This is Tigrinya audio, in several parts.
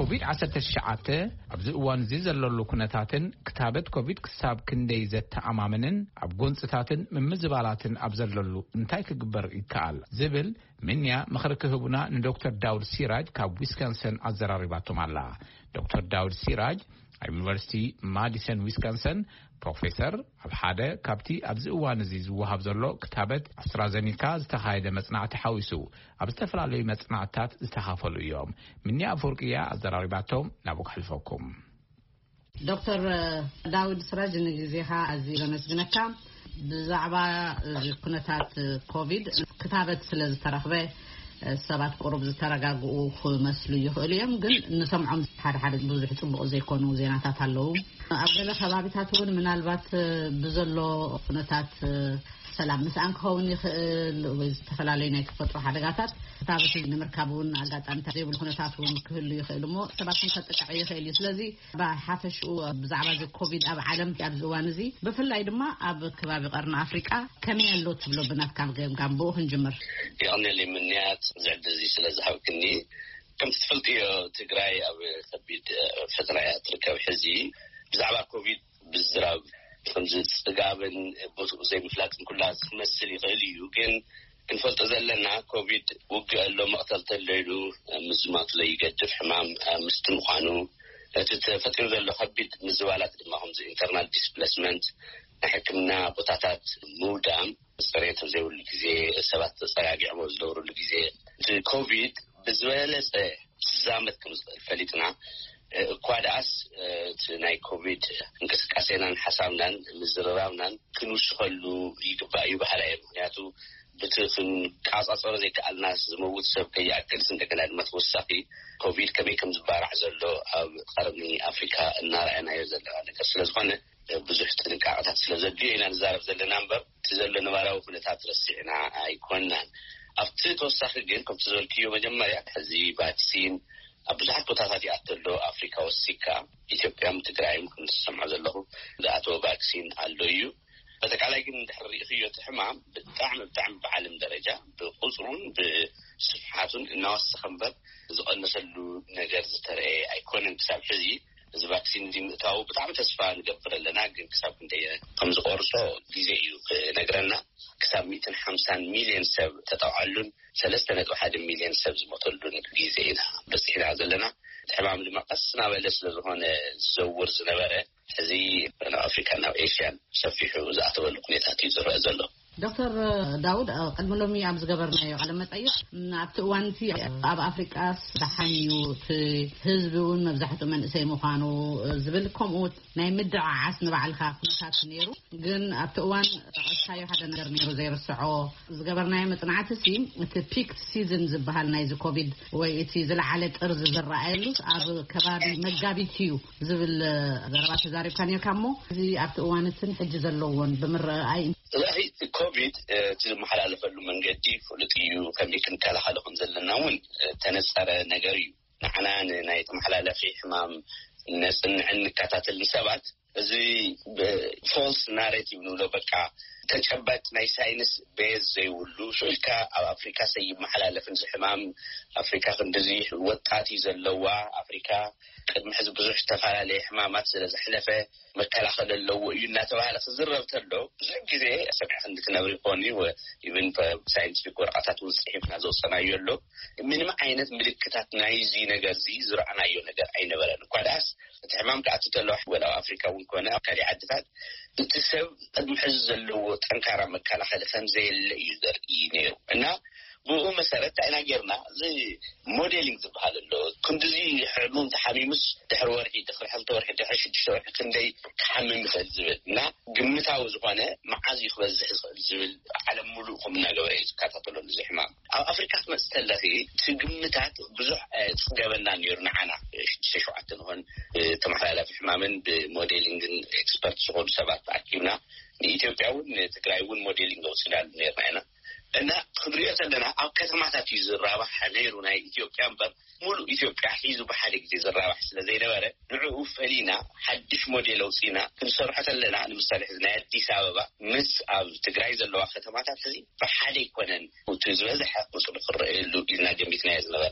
ኮቪድ-19 ኣብዚ እዋን እዚ ዘለሉ ኩነታትን ክታበት ኮቪድ ክሳብ ክንደይ ዘተኣማምንን ኣብ ጎንፅታትን ምምዝባላትን ኣብ ዘለሉ እንታይ ክግበር ይከኣል ዝብል ምንያ ምኽሪ ክህቡና ንዶክተር ዳውድ ሲራጅ ካብ ዊስካንሰን ኣዘራሪባቶም ኣላ። ዶክተር ዳውድ ሲራጅ ኣብ ዩኒቨርሲቲ ማዲሰን ዊስካንሰን ፕሮፌሰር ኣብ ሓደ ካብቲ ኣብዚ እዋን እዚ ዝወሃብ ዘሎ ክታበት ኣስትራዘኒካ ዝተኻየደ መጽናዕቲ ሓዊሱ ኣብ ዝተፈላለዩ መጽናዕትታት ዝተኻፈሉ እዮም። ምንያ ኣፍወርቅያ ኣዘራሪባቶም ናብ ክሕልፈኩም። ዶክተር ዳውድ ሲራጅ ንግዜኻ ኣዝዩ ለመስግነካ ብዛዕባ ኩነታት ኮቪድ ክታበት ስለ ዝተረኽበ ሰባት ቁሩብ ዝተረጋግኡ መስሉ ይኽእሉ እዮም ግን ንሰምዖም ሓደ ብዙሕ ጽቡቕ ዘይኮኑ ዜናታት ኣለዉ። ኣብ ገለ ከባቢታት እውን ምናልባት ብዘሎ ኩነታት ሰላም ምስኣን ክኸውን ይኽእል ወይ ዝተፈላለዩ ናይ ተፈጥሮ ሓደጋታት ክታበት ንምርካብ እውን ኣጋጣሚታት ዘይብሉ ኩነታት እውን ክህሉ ይኽእል እሞ ሰባት ከጥቅዕ ይኽእል እዩ። ስለዚ ብሓፈሽኡ ብዛዕባ እዚ ኮቪድ ኣብ ዓለም ኣብዚ እዋን እዚ ብፍላይ ድማ ኣብ ከባቢ ቀርኒ ኣፍሪቃ ከመይ ኣሎ ትብሎ ብናትካ ገምጋም ብኡ ክንጅምር። يغني منيات زعد زي سلازحوكني كم تفلتي تجراي أو ثبيت فترة تركب حزي بزعبا كوفيد بالزراب خمسة تقابل زي مفلاكن كلها تمثل يغلي وكن كنفلت زلنا كوفيد وقع له مقتل تليلو مزمات لي يقدف حمام مستمخانو تفتر ذلو خبيت مزوالات معهم زي internal displacement حكمنا بطاطات مودام استريت زي الجزء سبعة صياغي عمل دور الجزء كوفيد بزوالس زامت كم فليتنا كواداس تناي كوفيد انكسكاسينا حسابنا مزرراونا كنوش خلو يقبع يبحرهم ياتو بتخن كاساصور زي كالناس زموت سب كياكل سندكنا المتوسخي كوفيد كم زبارع زلو او قرني افريكا النار انا يزل انا كسلازخونه ብዙሕ ጥንቃቄታት ስለዘድልዩና ንዛረብ ዘለና እምበር ትዘሎ ነባራዊ ኩነታት ረሲዕና ኣይኮናን። ኣብቲ ተወሳኺ ግን ከምቲ ዝበልክዮ መጀመርያ ሕዚ ቫክሲን ኣብ ብዙሓት ቦታታት ይኣተሎ ኣፍሪካ ወሲካ ኢትዮጵያም ትግራይም ክንሰምዖ ዘለኹ ዝኣተወ ቫክሲን ኣሎ እዩ። በተቃላይ ግን እንድሕር ሪእኽዮ እቲ ሕማም ብጣዕሚ ብዓለም ደረጃ ብቁፅሩን ብስፍሓቱን እናወሰኸ እምበር ዝቐነሰሉ ነገር ዝተረአየ ኣይኮነን ክሳብ ሕዚ። እዚ ቫክሲን እዚ ምእታው ብጣዕሚ ተስፋ ንገብር ኣለና ግን ክሳብ ክንደይ ከም ዝቆርጾ ግዜ እዩ ነገርና ክሳብ 150 ሚልዮን ሰብ ተጠቃሉን 3.1 ሚልዮን ሰብ ዝሞተሉን ግዜ ኢና በፂሕና ዘለና ሕማም ድማ ቀስና በለስ ስለዝኾነ ዝዘውር ዝነበረ ሕዚ ኣፍሪካን ኣብ ኤሽያን ሰፊሑ ዝኣተወሉ ኩነታት እዩ ዝረአ ዘሎ። دكتور داود قد ملومي عم زجبرنا على متأيّر أبتوانتي أب أفريقيا دحانيو تهزبون مبزحته من اسمه خانو زبلكم أوت نايمدع عسنا بعلها كنتات نيرو جن أبتوان شايو حدا نقدر نيرو زي السعو زجبرنا متنعتسي تبيك سيزن زبهال نايز كوفيد ويتي زل على أرز الرائل أب كبابي مجابي تيو زبل ضربات زاري كان يكمو زي أبتوان تنحجز اللون بمر أي لاهي كوفيد تزم حلال فلو من جدي فلتيو كم يمكن كلا حلقهم زلنا ون تنسر نجاري نحنا نايت محلال في حمام الناس عن كتات النسبات زي فولس ناريتيف نقوله بقى تجربة ناي ساينس بيز زي ولو شوكا أو أفريقيا سي محلال في حمام أفريقيا خندزي وطاتي زلوا أفريقيا قد محز بزوج تفعل حمامات زحلفة مكلا خد اللو يناتو على خزربت اللو زي كذا سمع عندك نوريبوني ويبن ساينتفيك ورقات وصحيفنا زو صنايو اللو من ما عينت ملكتات نايزي نجازي زرعنا يو نجار عين ولا نقداس الحمام قعدت تلوح ولا أفريقيا ونكونا كالي عدتات تسوي قد محز اللو تنكر مكلا خلفهم زي اللي يقدر ينيرو إنه بو مسارات أنا جرنا زي موديلينج زبحال اللو كنت زي حموم تحميمس تحرور حي دخل حل تور حي دحش تشتور كندي تحمم مثل زبل نا قمتها وزقانة معازي خبز زبل على ملوك من جوائز كاتطلون زي حمام أفريقيا مستلخي تقمتها بزح قبلنا نيرنا عنا شو عتنهن تمحل في حمامن بموديلينج إكسبرت شغل سبات أكيدنا إثيوبياون تقرأون موديلينج وسنال نيرنا أنا خبريات لنا أو كثمات في زرابة حنيرنا إثيوبيا بر مولو إثيوبيا حيزو بحالك دي زرابة حسنا زي نوارة نعوف فلينا حدش موديل وصينا كل صراحة لنا المستلح زنا دي سببا مس أو تجريز اللي واخدها ما تعرفين بحالك ونن وتزوج حق وصل القرء اللي إلنا جنبتنا يزنورنا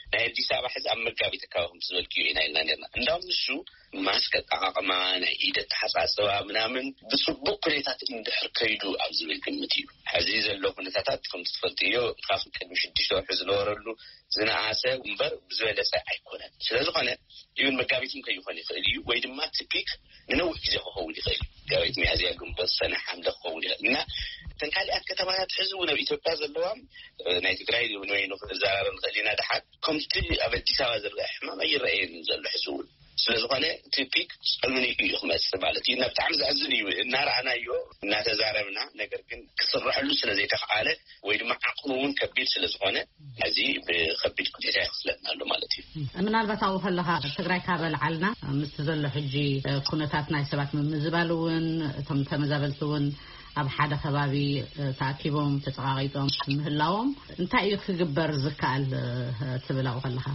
ናይ አዲስ አበባ ሕዝ ኣብ መጋቢት አካባቢ ዝወልኪ ኢና ነርና እንዳውም እሱ ማስከ ጣቃማ ናይ ኢደ ተሓሳሰባ ምናምን ብጽቡቅ ኩነታት እንድሕር ከይዱ ኣብ ዝብል ግምት እዩ ሕዚ ዘሎ ኩነታት ከም ትፈልጥዮ ካብ ቅድሚ 6 ወርሒ ዝነበረሉ ዝነኣሰ እምበር ብዝበለጸ ኣይኮነን ስለዝኾነ ይሁን መጋቢትም ከይኾን ይኽእል እዩ ወይ ድማ ትፒክ ንነዊሕ ግዜ ክኸውን ይኽእል ጋቢት ሚያዝያ ግንቦት ሰኔ ሓምለ ክኸውን ይኽእል እና ተንካሊኣት ከተማታት ሕዝቡ ናብ ኢትዮጵያ ዘለዋም ናይ ትግራይ ወይ ነው ዘራረን ኸሊና ደሓት ከምቲ ኣብ አዲስ አበባ ዝርአ ሕማም ኣይረአየን ዘሎ ሕዝቡ ስለዝኾነ ትፒክ ጸልምኒ እዩ ክመጽእ ማለት እዩ ብጣዕሚ ዝሕዝን እዩ እናርኣናዮ እናተዛረብና ነገር ግን ክስርሐሉ ስለዘይተኸኣለ ወይ ድማ ዓቕሙን ከቢድ ስለዝኾነ እዚ ብከቢድ ኩነታ ይኽስለና ኣሎ ማለት እዩ ምናልባት ኣብ ከለኻ ትግራይ ካበልዓልና ምስ ዘሎ ሕጂ ኩነታት ናይ ሰባት ምዝባሉን እቶም ተመዛበልቱን ኣብ ሓደ ከባቢ ተኣኪቦም ተጸቃቂጦም ምህላዎም እንታይ እዩ ክግበር ዝከኣል ትብላው ከለኻ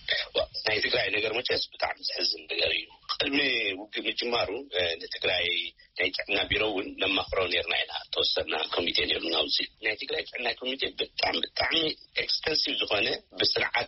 ናይ ትግራይ ነገር መቸስ ብጣዕሚ ዝሕዝን ነገር እዩ ቅድሚ ውግእ ምጅማሩ ንትግራይ ናይ ጥዕና ቢሮውን ለማኽሮ ነርና ኢና ተወሰና ኮሚቴ ነርና ውዚ ናይ ትግራይ ጥዕና ኮሚቴ ብጣዕሚ ኤክስተንሲቭ ዝኾነ ብስርዓት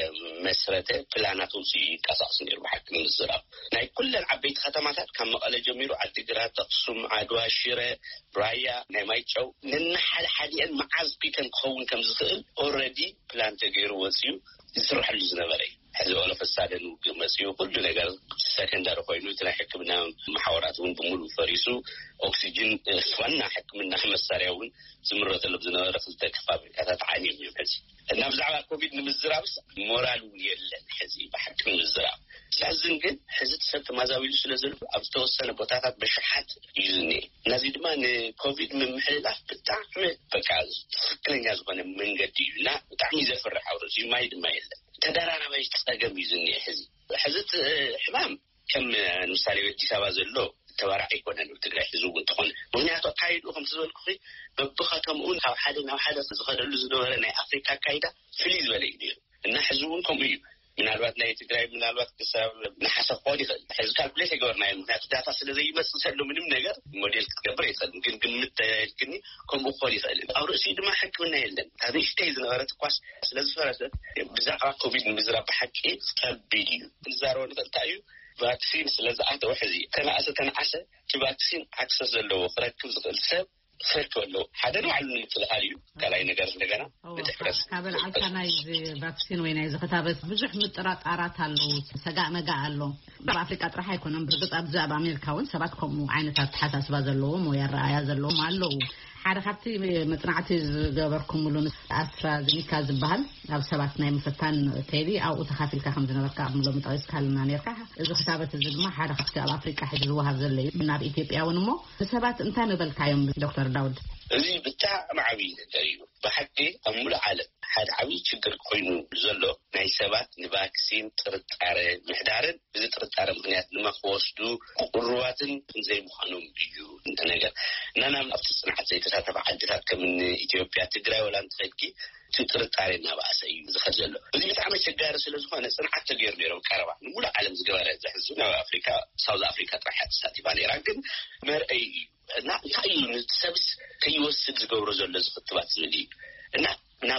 ተመስረተ ፕላናት ውዚ ይንቀሳቀስ ነይሩ ብሓቂ ምዝራብ ናይ ኩለን ዓበይቲ ከተማታት ካብ መቐለ ጀሚሩ ዓዲግራት ኣክሱም ዓድዋ ሽረ ራያ ናይ ማይጨው ንሓደ ሓዲአን መዓዝ ፒከን ክኸውን ከም ዝኽእል ኦልሬዲ ፕላን ተገይሩ ወፅዩ ይስርሐሉ ዝነበረ ሕዚ ወለ ፈሳደን መፅዩ ኩሉ ነገር ሰከንዳሪ ኮይኑ እቲ ናይ ሕክምና ማሕበራት እውን ብምሉእ ፈሪሱ ኦክሲጅን ዋና ሕክምና መሳርያ እውን ዝምረተሉ ዝነበረ ክልተ ፋብሪካታት ዓንዮም እዮም ሕዚ እና ብዛዕባ ኮቪድ ንምዝራብስ ሞራል እውን የለን ሕዚ ብሓቂ ንምዝራብ ስለዝን ግን ሕዚ ሰብ ተማዛዊሉ ስለዘሎ ኣብ ዝተወሰነ ቦታታት በሽሓት እዩ ዝኒአ ነዚ ድማ ንኮቪድ ምምሕልላፍ ብጣዕሚ በቃ ትክክለኛ ዝኾነ መንገዲ እዩ እና ብጣዕሚ ዘፍርሕ ኣውርዚ ማይ ድማ የለን ተደራራበይ ፀገም እዩ ዝኒአ ሕዚ ሕማም ከም ምሳሌ አዲስ አበባ ዘሎ ተባራዕ ይኮነን ትግራይ ሕዝቡ እንትኾን ምክንያቱ ካይዱ ከም ዝዘልኩ በብኸተምኡን ካብ ሓደ ናብ ሓደ ዝኸደሉ ዝነበረ ናይ ኣፍሪካ ካይዳ ፍልይ ዝበለ እዩ እና ሕዝቡን ከምኡ እዩ ምናልባት ናይ ትግራይ ምናልባት ክሳብ ንሓሰብ ቆዲ ሕዚ ካልኩሌት ይገበርና ምክንያቱ ዳታ ስለዘይመጽእ ዘሎ ምንም ነገር ሞዴል ክትገብር ይኽእል ግን ግምት ተልክኒ ከምኡ ቆዲ ይኽእል ኣብ ርእሲ ድማ ሕክምና የለን ታዲያ ስቴይ ዝነበረት ኳስ ስለዝፈረሰ ብዛዕባ ኮቪድ ንምዝራብ ብሓቂ ከቢድ እዩ ንዛረቦ ንኽእል እዩ ቫክሲን ስለዝኣተወ ሕዚ ተነኣሰ እቲ ቫክሲን ኣክሰስ ዘለዎ ክረክብ ዝኽእል ሰብ ፈርቶሎ ሓደ ነው ዓሉ ንጥልሃል እዩ ካልኣይ ነገር እንደገና ንትሕረስ ካበል ዓልታናይ ቫክሲን ወይ ናይ ዝኽታበት ብዙሕ ምጥራጣራት ኣለው ሰጋእ መጋእ ኣሎ በአፍሪካ ጥራሕ ኣይኮነም ብርግጽ ኣብ ኣሜሪካ እውን ሰባት ከምኡ ዓይነታት ተሓሳስባ ዘለዎም ወይ ኣረኣያ ዘለዎም ኣለው ሓደ ካብቲ መጽናዕቲ ዝገበርኩምሉ ኣስትራዜኒካ ዝበሃል ኣብ ሰባት ናይ ምፍታን ከይዲ ኣብኡ ተኻፊልካ ከም ዝነበርካ ኣብ ሎሚ ጠቂስካልና ነርካ እዚ ክታበት እዚ ድማ ሓደ ካብቲ ኣብ ኣፍሪካ ሕጂ ዝወሃብ ዘሎ እዩ ናብ ኢትዮጵያ እውን እሞ ሰባት እንታይ ንበልካዮም ዶክተር ዳውድ እዚ ብጣዕሚ ዓብዪ ነገር እዩ ብሓቂ ኣብ ሙሉእ ዓለም ሓደ ዓብዪ ችግር ኮይኑ ዘሎ ናይ ሰባት ንቫክሲን ጥርጣረ ምሕዳርን እዚ ጥርጣረ ምክንያት ድማ ክወስዱ ቁሩባትን ዘይምዃኖም እዩ ነገር ናናም ኣብቲ ጽንዓት ዘይተሳተፈ ዓድታት ከም ኢትዮጵያ ትግራይ ወላ እንትኸድኪ ጥርጣረ እናባእሰ እዩ ዝኸድ ዘሎ እዚ ብጣዕሚ ቸጋሪ ስለዝኾነ ጽንዓት ተገይሩ ነይሮም ቀረባ ሙሉእ ዓለም ዝገበረ ዘሕዝን ኣብ ኣፍሪካ ሳውዝ ኣፍሪካ ጥራሕ ተሳቲፋ ነይራ ግን መርአይ እዩ እና እንታይ እዩ ንሰብስ ከይወስድ ዝገብሮ ዘሎ ዝክትባት ዝብል እዩ እና ናብ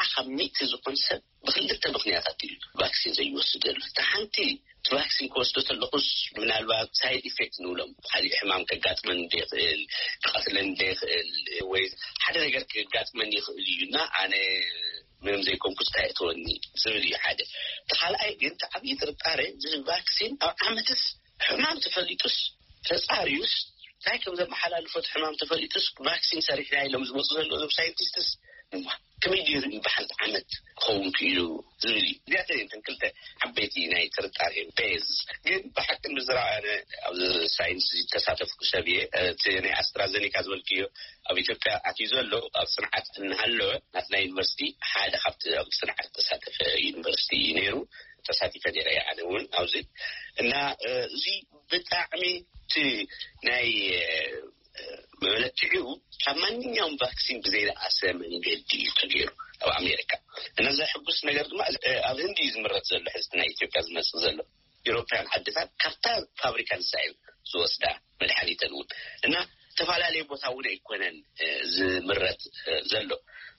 70% ዝኾን ሰብ ብክልተ ምክንያታት እዩ ቫክሲን ዘይወስድ ዘሎ ሓንቲ ቫክሲን ክወስዶ ተለኹስ ምናልባት ሳይድ ኢፌክት ንብሎም ካሊእ ሕማም ከጋጥመን እንደይኽእል ክቐትለን እንደይኽእል ወይ ሓደ ነገር ከጋጥመን ይኽእል እዩና ኣነ ምንም ዘይኮንኩስ ታይተወኒ ዝብል እዩ ሓደ ካልኣይ ግን ዓብዪ ጥርጣረ እዚ ቫክሲን ኣብ ዓመትስ ሕማም ተፈሊጡስ ተጻሪዩስ እንታይ ከም ዘመሓላልፎት ሕማም ተፈሊጡስ ቫክሲን ሰሪሕና ኢሎም ዝመፁ ዘሎ ዞም ሳይንቲስትስ ከመይ ገይሩ ብሓንቲ ዓመት ክኸውን ክኢሉ ዝብል እዩ እዚኣተን እተን ክልተ ዓበይቲ ናይ ጥርጣረ ቤዝ ግን ብሓቂ ምዝራእነ ኣብ ሳይንስ ተሳተፍኩ ሰብ እየ እቲ ናይ ኣስትራዜኒካ ዝበልክዮ ኣብ ኢትዮጵያ ኣትዩ ዘሎ ኣብ ጽንዓት እናሃለወ ናትና ዩኒቨርሲቲ ሓደ ካብቲ ኣብ ጽንዓት ተሳተፈ ዩኒቨርሲቲ ነይሩ ተሳቲፈ ነይረ ኣነ እውን ኣብዚ እና እዚ ብጣዕሚ እቲ ናይ መለክዒኡ ካብ ማንኛውም ቫክሲን ብዘይረኣሰ መንገዲ እዩ ተገይሩ ኣብ ኣሜሪካ እና ዘሕጉስ ነገር ድማ ኣብ ህንዲ ዝምረት ዘሎ ሕዝቢ ናይ ኢትዮጵያ ዝመጽእ ዘሎ ኤውሮፓያን ዓድታት ካብታ ፋብሪካ ንሳዩ ዝወስዳ መድሓኒተን እውን እና ተፈላለየ ቦታ እውን ኣይኮነን ዝምረት ዘሎ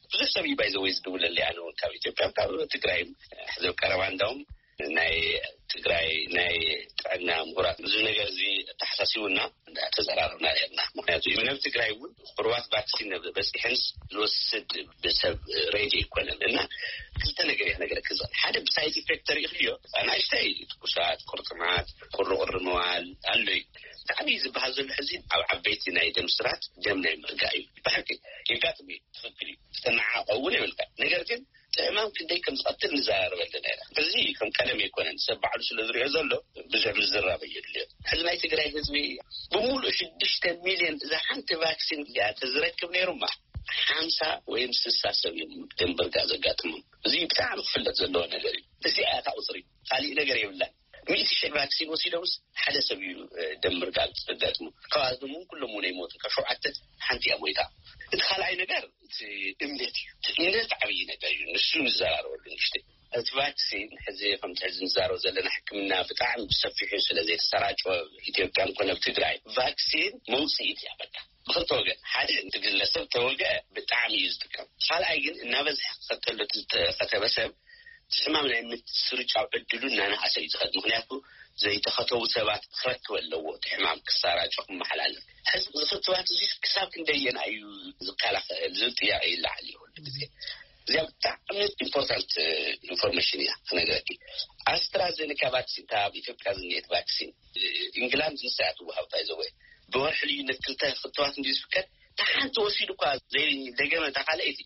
ብዙ ሰብይ ባይዘው ይዝዱልልኝ ያለው ከኢትዮጵያ ካብ ትግራይ ሕዘብ ቀረባንዳውም ናይ ትግራይ ናይ ጥዕና ምሁራት ብዙ ነገር እዚ ተሐሳሲውና ተዘራርና ያልና ምክንያቱ ኢቨን ትግራይ እውን ቁርባት ቫክሲን በስሕንስ ዝወስድ በሰብ ሬዲ ይኮነን እና ክልተ ነገር ከዛ ሓደ ሳይድ ኢፌክተር ይኽዮ ኣናሽታይ ቁሳት ቁርጥማት ቁርቁርመዋል አለይ ታቢ ዝበሃል ዘሎ ሕዚ ኣብ ዓበይቲ ናይ ደም ስራት ደም ናይ ምርጋይ በሐቂ ይጋጥም ትክክል ተናዓቀውን ይልካ ነገር ግን ተማም ክንደይ ከም ዝቀጥል ንዛረብ ኣለና እዚ ከም ቀለም ይኮነን ሰባዕሉ ስለዝሪዮ ዘሎ ብዙሕ ዝራበ ይድልዮ ሕዚ ናይ ትግራይ ህዝቢ ብሙሉእ 6 ሚልዮን ዝሓንቲ ቫክሲን ተዝረክብ ነይሩማ 50 ወይ 60 ሰብ ደም ምርጋይ ዘጋጥሙ እዚ ብጣዕሚ ክፍለጥ ዘለዎ ነገር እዩ እዚ ኣታ ቁፅሪ ካሊ ነገር ይብላል 100 ቫክሲን ወሲዶስ ሓደ ሰብ ደም ምርጋይ ዘጋጥሙ ካዝሙ ኩሎም ሞኔ ሞት ከሸውዓተ ሓንቲ ያሞይታ እቲ ካልኣይ ነገር እምነት ዓብይ ነገር እዩ ንሱ ንዘራረበሉ ንሽተ እቲ ቫክሲን ሕዚ ከም ዝንዛረብ ዘለና ሕክምና ብጣዕሚ ሰፊሕ ስለዘይ ተሰራጭ ኢትዮጵያን ኮነ ትግራይ ቫክሲን መውፅኢት ያበቃ ብክልተ ወገን ሓደ ግለሰብ ተወገ ብጣዕሚ ይዝጥቀም ካልኣይ ግን እናበዝሕ ከተለ ከተበሰብ ሕማም ናይ ምትስርጫው ዕድሉ እናናእሰ ይዝኸድ ምክንያቱ ዘይተኸተው ሰባት ክረክብ ኣለዎ ሕማም ክሳራጭ መሓላለፍ ሕዝብ ዝፍትባት እዚ ክሳብ ክንደየና እዩ ዝከላኸል ዝጥያቄ ይላዓል ይሁን ግዜ እዚያ ብጣዕሚ ኢምፖርታንት ኢንፎርሜሽን እያ ነገርኪ አስትራዜኔካ ቫክሲን ታብ ኢትዮጵያ ዝኔት ቫክሲን ኢንግላንድ ዝሰዓቱ ውሃብታ ይዘወይ በወርሕ ልዩነት ክልተ ፍትዋት እንዲዝፍከት ታሓንቲ ወሲዱ እኳ ዘይደገመ ተኻለይቲ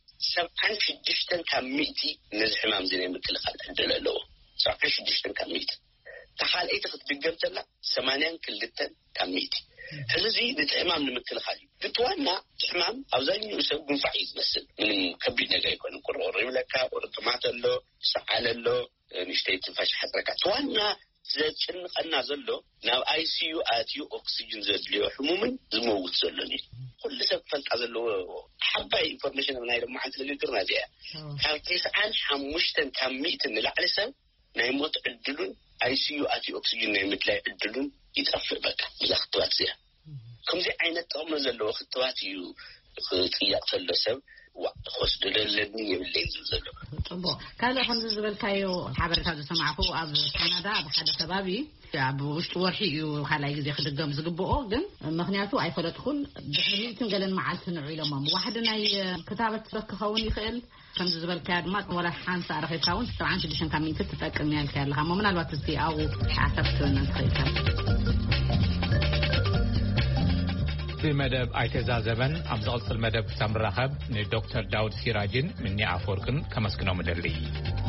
76 ካብ 100 ነዚ ሕማም እዚ ንምክልኻል ዕድል ኣለዎ 76 ካብ 100 ተኻለይቲ ክትድገም ተላ 82 ካብ 100 ሕዚ ንጥዕማም ንምክልኻል ብትዋና ጥዕማም ኣብዛኛው ሰብ ጉንፋዕ ይመስል ምንም ከቢድ ነገር አይኮንም ቁርቁር ይብለካ ቁርጥማት ኣሎ ሰዓል ኣሎ ንሽተይ ትንፋሽ ሓጥረካ ትዋና ዘጭንቀና ዘሎ ናብ አይሲዩ አትዩ ኦክሲጅን ዘድልዮ ሕሙምን ዝመውት ዘሎኒ ኩሉ ሰብ ፈልጣ ዘሎ ሓባይ ኢንፎርሜሽን ናይ ደሞ ሓንቲ ንግግርና እዚኣ ካብ 95 ካብ 100 ንላዕሊ ሰብ ናይ ሞት ዕድሉን አይሲዩ አትዩ ኦክሲጅን ናይ ምድላይ ዕድሉን ይጠፍእ በቃ ብዛክትባት እዚኣ ከምዚ ዓይነት ጥቅሚ ዘለዎ ክትባት እዩ ጥያቄ ዘሎ ሰብ ወስድ ለለኒ ይብለኝ ዘሎ ጥቦ ካለ ከም ዝበልካዮ ሓበረታ ዝሰማዕኩ ኣብ ካናዳ ብሓደ ከባቢ ኣብ ውሽጢ ወርሒ እዩ ካልኣይ ግዜ ክድገም ዝግብኦ ግን ምክንያቱ ኣይፈለጥኩን ብሕሪትን ገለን መዓልቲ ንዕኢሎም ዋሕድ ናይ ክታበት ክኸውን ይኽእል ከም ዝበልካዮ ድማ ወላ ሓንሳ ኣረኺብካውን 76 ካብ 100 ትጠቅም ያልካ ያለኻ ምናልባት እስቲ ኣብ ሓሰብትን እንትኽእልካ መደብ ኣይተዛዘበን ኣብ ዝቕፅል መደብ ክሳብ ንራኸብ ንዶክተር ዳውድ ሲራጅን ምኒ ኣፈወርቅን ከመስግኖም ደሊ